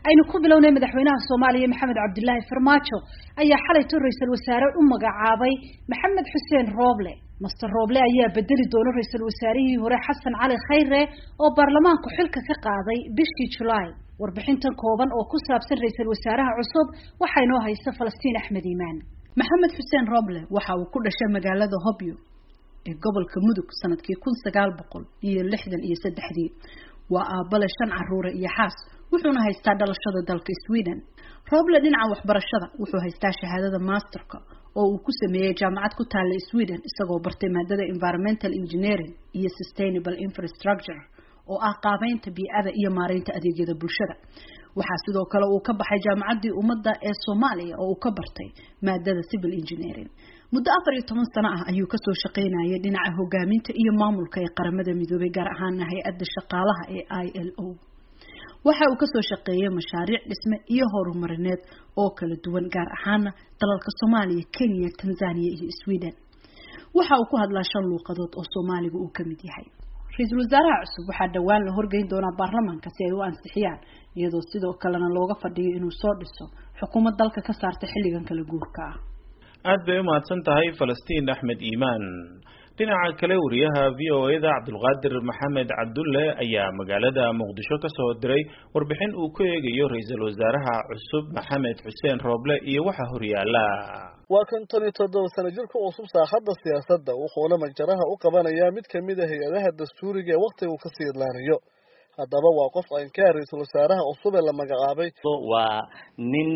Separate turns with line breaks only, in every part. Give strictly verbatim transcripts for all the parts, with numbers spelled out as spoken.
aynu ku bilownay madaxweynaha Soomaaliya Maxamed Cabdullaahi Farmaajo ayaa xalay ra'iisul wasaare u magacaabay Maxamed Xuseen Roble. Master Roble ayaa bedeli doona ra'iisul wasaarihii hore Xasan Cali Khayre oo baarlamaanku xilka ka qaaday bishii July. Warbixintan kooban oo ku saabsan ra'iisul wasaaraha cusub waxay noo haysta Falastiin Axmed Iimaan.
Maxamed Xuseen Roble waxa uu ku dhashay magaalada Hobyo ee gobolka Mudug sanadkii kun sagaal boqol iyo lixdan iyo saddex. waa aabale shan caruur iyo xaas wuxuuna haystaa dhalashada dalka Sweden. Roble dhinaca waxbarashada wuxuu haystaa shahaadada masterka oo uu ku sameeyay jaamacad ku taal Sweden isagoo bartay maadada environmental engineering iyo sustainable infrastructure oo ah qaabaynta biicada iyo maareynta adeegyada bulshada. waxaa sidoo kale uu ka baxay jaamacadii ummadda ee Soomaaliya oo uu ka bartay maadada civil engineering. muddo afar iyo toban sano ah ayuu ka soo shaqeynayay dhinaca hogaaminta iyo maamulka ee qaramada midoobay gaar ahaan hay'adda shaqaalaha ee I L O. waxa uu ka soo shaqeeyay mashaariic dhisme iyo horumarineed oo kala duwan gaar ahaan dalalka Soomaaliya, Kenya, Tanzania iyo Sweden. waxa uu ku hadlaa shan luqadood oo Soomaaliga uu ka mid yahay. ra'iisul wasaaraha cusub waxaa dhawaan la horgeyn doonaa baarlamaanka si ay u ansixiyaan iyadoo sidoo kalena looga fadhiyo inuu soo dhiso xukuumad dalka ka saarta xilligan kala guurka ah.
aad bay u mahadsan tahay Falastiin Axmed Iimaan. dhinaca kale wariyaha V O A da Cabdulqaadir Maxamed Cabdulle ayaa magaalada Muqdisho ka soo diray warbixin uu ku eegayo ra'iisul wasaaraha cusub Maxamed Xuseen Roble iyo waxa horyaala.
waa kan tan iyo toddoba sano jirka cusub saaxadda siyaasadda wuxuuna majaraha u qabanayaa mid ka mid ah hay'adaha dastuuriga ee waqtiga uu ka sii idlaanayo. haddaba waa qof aan ka ra'iisul wasaaraha cusub ee la magacaabay.
waa nin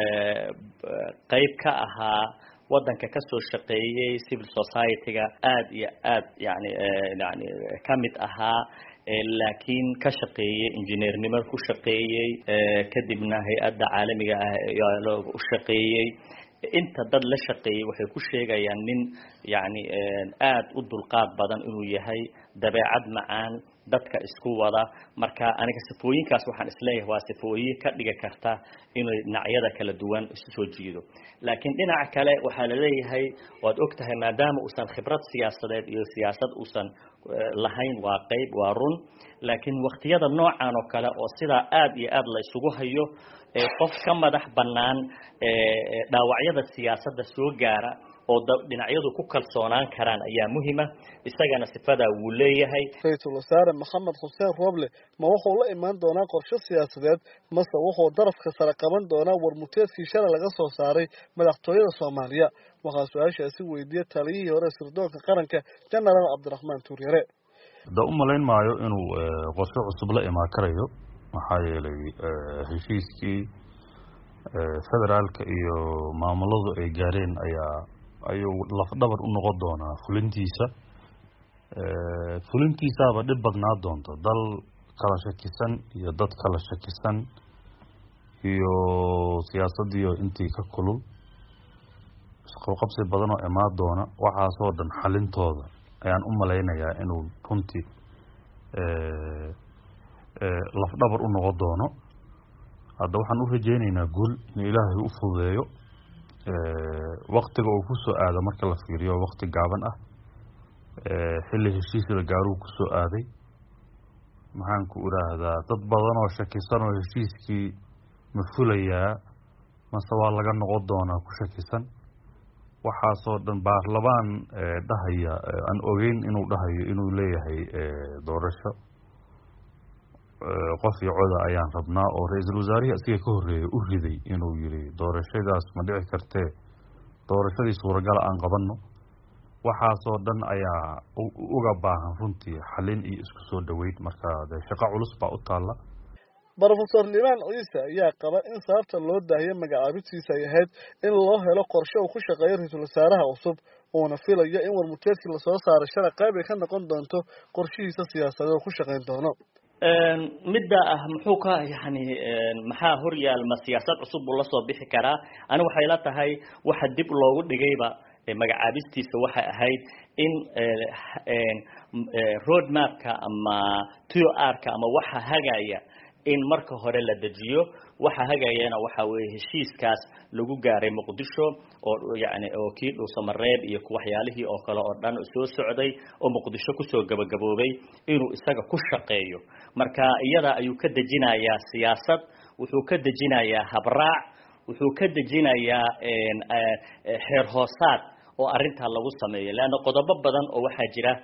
qayb ka ahaa wadanka ka soo shaqeeyay civil society-ga aad iyo aad yani yani kamid ahaa laakiin ka shaqeeyay engineernimo ku shaqeeyay kadibna hay'adda caalamiga ah ee u shaqeeyay. inta dad la shaqeeyay waxay ku sheegayaan nin yani aad u dulqaad badan inuu yahay, dabeecad macaan, dadka isku wada. marka aniga sifooyinkaas waxaan isleeyahay waa sifooyin ka dhigi karta inay dhinacyada kala duwan isu soo jiido. laakiin dhinaca kale waxaa la leeyahay waad ogtahay maadaama uusan khibrad siyaasadeed iyo siyaasad uusan lahayn waa qayb waa run, laakiin waqtiyada noocan oo kale oo sidaa aad iyo aad la isugu hayo qof ka madax bannaan dhaawacyada siyaasadda soo gaara oo dhinacyadu ku kalsoonaan karaan ayaa muhiima. isagana sifada wuu leeyahay.
ra'iisul wasaare Maxamed Xuseen Roble ma wuxuu la imaan doonaa qorshe siyaasadeed mase wuxuu darafka sare qaban doonaa warmuteedkii shalay laga soo saaray madaxtooyada Soomaaliya? waxaa su-aashaasi weydiiyay taliyihii hore sirdoonka qaranka Genaraal Cabdiraxmaan Tuuryare.
da u malayn maayo inuu qorshe cusub la imaan karayo maxaa yeelay heshiiskii federaalka iyo maamuladu ay gaareen ayaa ayuu lafdhabar u noqon doonaa fulintiisa. fulintiisaaba dhib badnaa doonto dal kala shakisan iyo dad kala shakisan iyo siyaasadiyo intii ka kulul isqabqabsi badan oo imaan doona. waxaasoo dhan xalintooda ayaan u malaynayaa inuu runtii lafdhabar u noqon doono. hadda waxaan u rajaynaynaa guul in ilaahay u fududeeyo. waqtiga uu ku soo aado marka la fiiriyo waqti gaaban ah. xilli heshiis la gaaruu ku soo aaday. maxaan ku iraahdaa dad badan oo shakisan oo heshiiskii ma fulayaa mase waa laga noqon doonaa ku shakisan. waxaasoo dhan baarlamaan dhahaya aan ogeyn inuu dhahayo inuu leeyahay doorasho qof iyo coda ayaan rabnaa oo ra'iisul wasaarihii asiga ka horreeyay u riday inuu yiri doorashadaas ma dhici kartee doorashadii suuragal aan qabanno. waxaasoo dhan ayaa uga baahan runtii xalin iyo isku soo dhaweyd. marka shaqo culus baa u taalla.
Professor Liban Ciise ayaa qaba in sababta loo daahiyay magacaabidtiisa ay ahayd in loo helo qorshe uu ku shaqeeyo ra'iisul wasaaraha cusub uuna filayo in warmuteedkii la soo saaray shalay qayb ay ka noqon doonto qorshihiisa siyaasadeed oo ku shaqeyn doono.
midda ah muxuu ka yani maxaa horyaal ma siyaasad cusub uu la soo bixi karaa? ani waxay la tahay waxa dib loogu dhigayba magacaabistiisa waxay ahayd in road mapka ama T O R-ka ama waxa hagaya in marka hore la dejiyo. waxa hagayana waxa weeye heshiiskaas lagu gaaray Muqdisho oo yaani oo kii dhow Soomareeb iyo waxyaalihii oo kale oo dhan soo socday oo Muqdisho ku soo gabagaboobay inuu isaga ku shaqeeyo. marka iyada ayuu ka dejinayaa siyaasad wuxuu ka dejinayaa habraac wuxuu ka dejinayaa xeer hoosaad oo arinta lagu sameeyo laana qodobo badan oo waxa jira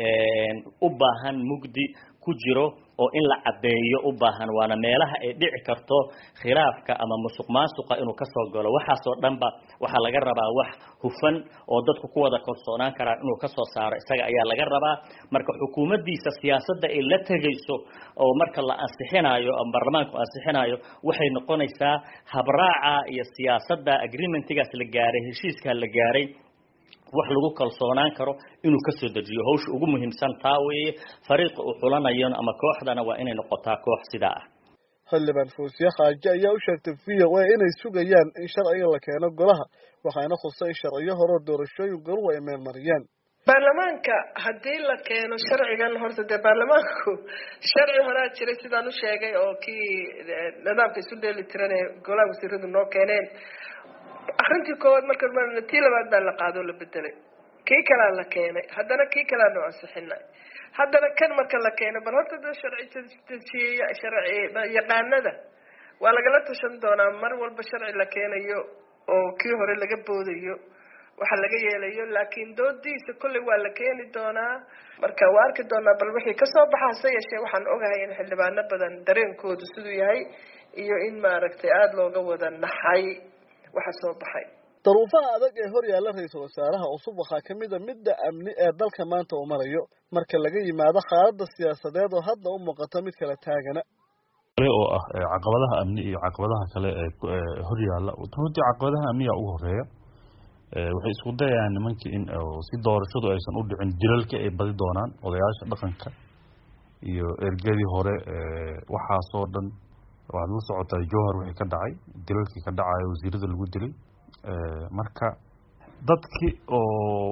u baahan mugdi ku jiro oo in la cadeeyo u baahan waana meelaha ay dhici karto khilaafka ama musuqmaasuqa inuu ka soo galo waxa soo dhanba waxa laga rabaa wax hufan oo dadku ku wada kalsoonaan karaan inuu ka soo saaro isaga ayaa laga rabaa marka xukuumaddiisa siyaasadda ay la tagayso oo marka la ansixinayo ama baarlamaanku ansixinayo waxay noqonaysaa habraaca iyo siyaasadda agreementigaas la gaaray heshiiska la gaaray wax lagu kalsoonaan karo inuu ka soo dejiyo hawsha ugu muhiimsan taa weeye fariiq uu xulanayo ama kooxdana waa inay noqotaa koox sida ah
xildhibaan Fawziya Xaaji ayaa u sheegtay V O A inay sugayaan in sharciga la keeno golaha waxaana khusay sharciyo hore doorashooyin goluhu ay meel mariyaan
baarlamaanka haddii la keeno sharcigan horta dee baarlamaanku sharci horaa jiray sidaan u sheegay oo kii nidaamka isu dheeli tiran ee golaha wasiiradu noo keeneen arintii koowaad marka tii labaad baa la qaado la bedelay kii kalaa la keenay haddana kii kalaa noo ansixinay haddana kan marka la keenay bal horta da sharci sharci yaqaanada waa lagala tashan doonaa mar walba sharci la keenayo oo kii hore laga boodayo waxa laga yeelayo laakiin doodiisa kulli waa la keeni doonaa marka waa arki doonaa bal wixii kasoo baxaase yeeshee waxaan ogahay in xildhibaano badan dareenkoodu siduu yahay iyo in maaragtay aada looga wada naxay waxa soo baxay
daruufaha adag ee hor yaalla ra'iisul wasaaraha cusub waxaa ka mid ah midda amni ee dalka maanta uu marayo marka laga yimaado xaaladda siyaasadeed oo hadda u muuqata mid kala taagana
oo ah caqabadaha amni iyo caqabadaha kale ee hor yaalla runtii caqabadaha amniga ugu horeeya waxay isku dayayaan nimankii in si doorashadu aysan u dhicin dilalka ay badi doonaan odayaasha dhaqanka iyo ergadii hore waxaasoo dhan waxaad la socotaa jowhar wixii ka dhacay dilalkii ka dhacaya wasiirada lagu dilay marka dadkii oo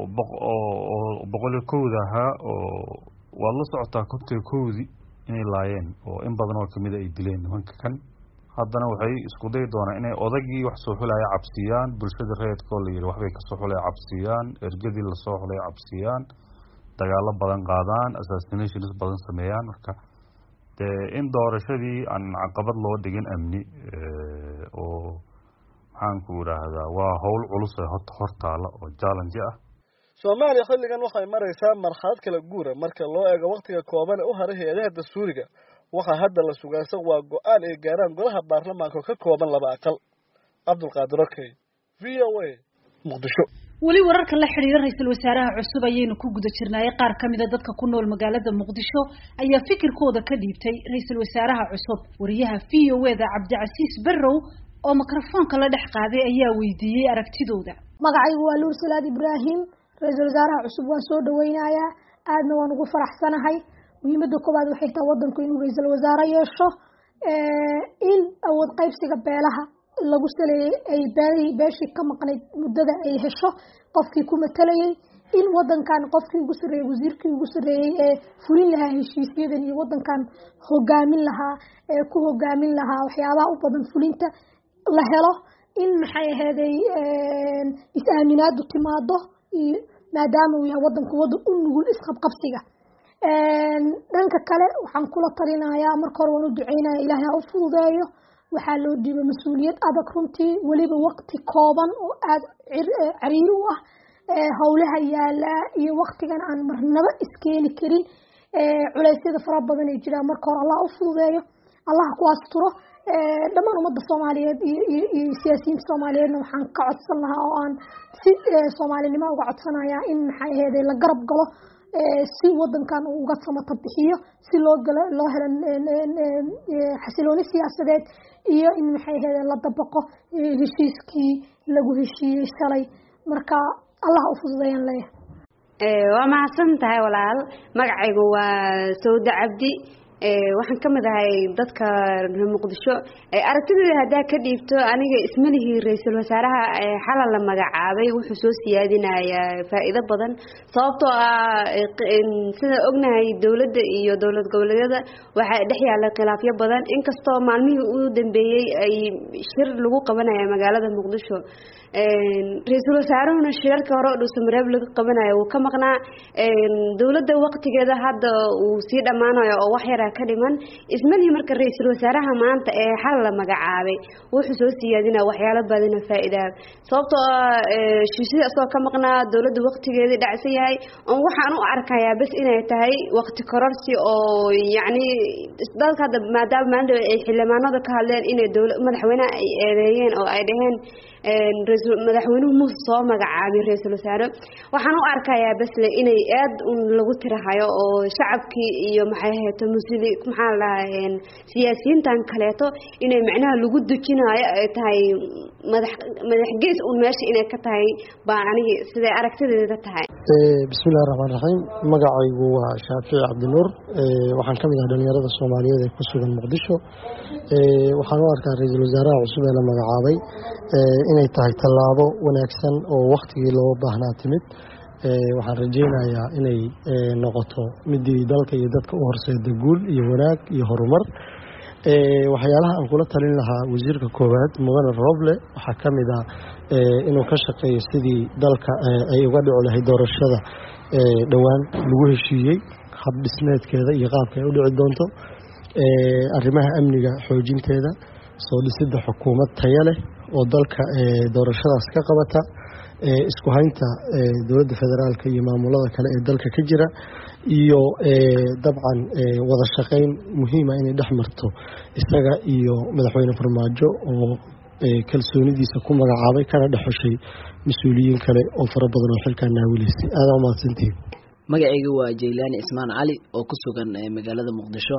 boqol iyo kowda ahaa oo waad la socotaa konton iyo kowdii inay laayeen oo in badan oo kamid ay dileen nimanka kan haddana waxay isku day doonaan inay odagii wax soo xulaya cabsiyaan bulshada reedka oo la yidhi waxbay kasoo xulaya cabsiyaan ergadii lasoo xulaya cabsiyaan dagaalo badan qaadaan assassinations badan sameeyaan marka dee in doorashadii aan caqabad loo dhigin amni oo maxaan ku idhaahdaa waa hawl culus ee horta hortaala oo challenge ah
Soomaaliya xilligan waxay maraysaa marxalad kala guura marka loo eego waqtiga kooban ee u haray hay'adaha dastuuriga waxa hadda la sugaysan waa go'aan ay gaaraan golaha baarlamaanka ka kooban laba aqal Cabdulqaadir Okey V O A Muqdisho
weli wararka la xiriira ra'iisul wasaaraha cusub ayaynu ku guda jirnay qaar kamid ah dadka ku nool magaalada Muqdisho ayaa fikirkooda ka dhiibtay ra'iisul wasaaraha cusub wariyaha V O A da Cabdicasiis Barrow oo mikrofoonka la dhex qaaday ayaa weydiiyay aragtidooda
magacaygu waa Luur Salaad Ibrahim ra'iisul wasaaraha cusub waa soo dhaweynayaa aadna waan ugu faraxsanahay muhiimada koobaad waxay tahay wadanku inuu ra'iisul wasaare yeesho ee in awood qaybsiga beelaha lagu saleeyay ay baadi beeshii ka maqnayd muddada ay hesho qofkii ku matalayay in wadankan qofkii ugu sareeyay wasiirkii ugu sareeyay ee fulin lahaa heshiisyadan iyo wadankan hogaamin lahaa ee ku hogaamin lahaa waxyaabaha u badan fulinta la helo in maxay ahaday is-aaminaadu timaado maadaama uu yahay wadanku wadan u nugul isqabqabsiga dhanka kale waxaan kula talinayaa marka hore waan u duceynayaa ilaahay ha u fududeeyo waxaa loo dhiibay mas-uuliyad adag runtii weliba waqti kooban oo aada cariiri u ah howlaha yaala iyo waqtigan aan marnaba iskeeni karin culeysyada fara badan ay jiraan marka hore allah u fududeeyo allah ku asturo dhammaan ummadda Soomaaliyeed iyo siyaasiyiinta Soomaaliyeedna waxaan ka codsan lahaa oo aan si Soomaalinimo uga codsanayaa in maxay ahayd la garab galo si wadankan uu uga samata bixiyo si loo galo loo helo xasilooni siyaasadeed iyo in maxay ahayd la dabaqo heshiiskii lagu heshiiyey shalay marka allah u fududeeyaan leeyahay
waa mahadsan tahay walaal magacaygu waa Sawda Cabdi waxaan kamid ahay dadka Muqdisho aragtidooda hadaa ka dhiibto aniga ismalihi ra'iisul wasaaraha xalal la magacaabay wuxuu soo siyaadinayaa faa'iido badan sababtoo ah sida ognahay dawladda iyo dawlad goboleedyada waxa dhex yaala khilaafyo badan inkastoo maalmihii uu dambeeyay ay shir lagu qabanayo magaalada Muqdisho ra'iisul wasaarahuna shirarka hore oo Soomaaliya laga qabanayo uu ka maqnaa dawladda waqtigeeda hadda uu sii dhamaanayo oo wax yar ka dhiman ismalihi marka ra'iisul wasaaraha maanta ee xal la magacaabay wuxuu soo siyaadinaa waxyaalo badan oo faa'iido ah sababtoo ah heshiisyada soo ka maqnaa dawladda waqtigeedii dhacsan yahay oo waxaan u arkayaa bas inay tahay waqti kororsi oo yacni dadka hadda maadaama maanta ay xildhibaanada ka hadleen inay dawlad madaxweynaha ay eedeeyeen oo ay dhaheen madaxweynuhu muuse soo magacaabay ra'iisul wasaare waxaan u arkayaa bas le inay aad un lagu tirahayo oo shacabkii iyo maxay hayto musili maxaa la dhahaa siyaasiyiintan kaleeto inay macnaha lagu dujinayo ay tahay madax madax gees un meesha inay ka tahay baa aniga siday aragtideeda tahay
bismillahi raxmaani raxiim magacaygu waa shaafici cabdinuur waxaan ka mid ah dhalinyarada soomaaliyeed ee ku sugan muqdisho waxaan u arkaa ra'iisul wasaaraha cusub ee la magacaabay inay tahay tallaabo wanaagsan oo waqtigii loo baahnaa timid waxaan rajeynayaa inay noqoto midii dalka iyo dadka u horseeda guul iyo wanaag iyo horumar waxyaalaha aan kula talin lahaa wasiirka koowaad mudane Roble waxaa ka mid ah inuu ka shaqeeyo sidii dalka ay uga dhici lahayd doorashada dhowaan lagu heshiiyey hab dhismeedkeeda iyo qaabka ay u dhici doonto arrimaha amniga xoojinteeda soo dhisidda xukuumad tayo leh oo dalka doorashadaas ka qabata isku haynta dowladda federaalka iyo maamulada kale ee dalka ka jira iyo dabcan wada shaqayn muhiim ah inay dhex marto isaga iyo madaxweyne Farmaajo oo kalsoonidiisa ku magacaabay kana dhaxashay mas'uuliyiin kale oo fara badan oo xilka naawilisay aad u mahadsantihiin
magacaygu waa Jeylaani Ismaan Cali oo ku sugan magaalada Muqdisho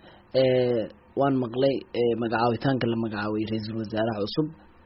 ee waan maqlay magacaawitaanka la magacaabay ra'iisul wasaaraha cusub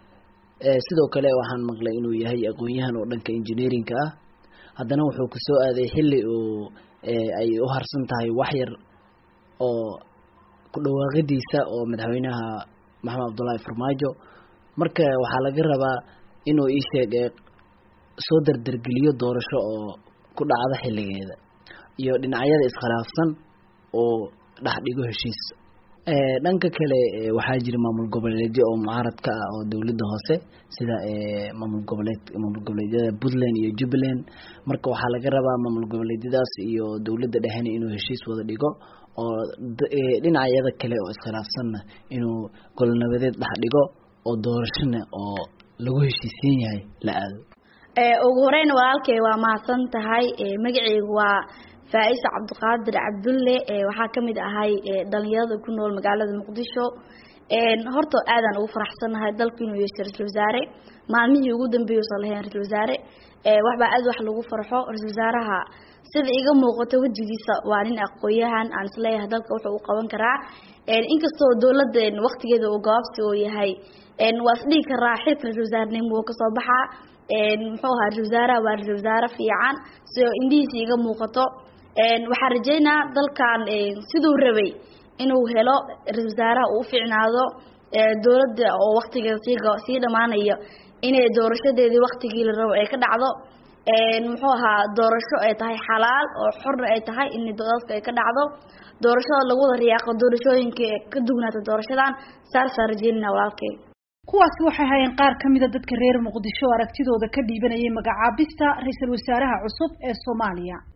sidoo kale waxaan maqlay inuu yahay aqoon-yahan oo dhanka engineering ah haddana wuxuu ku soo aaday xilli uu ay u harsan tahay wax yar oo ku dhawaaqadiisa oo madaxweynaha Maxamed Abdullaahi Farmaajo marka waxaa laga rabaa inuu ii sheegay soo dardargeliyo doorasho oo ku dhacda xilligeeda iyo dhinacyada iskhilaafsan oo dhaxdhigo heshiis ee dhanka kale waxaa jira maamul goboleedyo oo mucaaradka ah oo dawladda hoose sida ee maamul goboleed maamul goboleedyada Puntland iyo Jubaland marka waxaa laga rabaa maamul goboleedyadaas iyo dawladda dhexena inuu heshiis wada dhigo oo dhinacyada kale oo iskhilaafsanna inuu gol nabadeed dhaxdhigo oo doorashana oo lagu heshiisiin yahay la aado
ee ugu horeyn walaalkay waa mahadsan tahay magacaygu waa Faaiz Cabdiqaadir Cabdulle waxaa kamid ahay dhalinyarada ku nool magaalada Muqdisho een horta aadan ugu faraxsanahay dalka inuu yeesho ra'iisul wasaare maalmihii ugu dambeeyay soo lahayn ra'iisul wasaare ee waxba aad wax lagu farxo ra'iisul wasaaraha sida iga muuqato wajigiisa waa nin aqoon-yahan aan isleeyahay dalka wuxuu u qaban karaa een inkastoo dawladda waqtigeeda uu gaabsi oo yahay een waa isdhigi karaa xilka ra'iisul wasaarnimo ka soo baxa een muxuu ahaa ra'iisul wasaaraha waa ra'iisul wasaare fiican soo indihiisa iga muuqato een waxaan rajeynaa dalkan sidoo rabay inuu helo ra'iisul wasaaraha uu fiicnaado ee dawladda oo waqtigeeda sii sii dhamaanaya inay doorashadeedii waqtigii la rabo ay ka dhacdo een muxuu ahaa doorasho ay tahay xalaal oo xor ay tahay in dadka ay ka dhacdo doorashada lagu wada riyaaqo doorashooyinka ka dugnaata doorashadan saar saar rajeynaa walaalkay
kuwaasi waxay hayeen qaar ka mid ah dadka reer Muqdisho aragtidooda ka dhiibanayay magacaabista ra'iisul wasaaraha cusub ee Soomaaliya.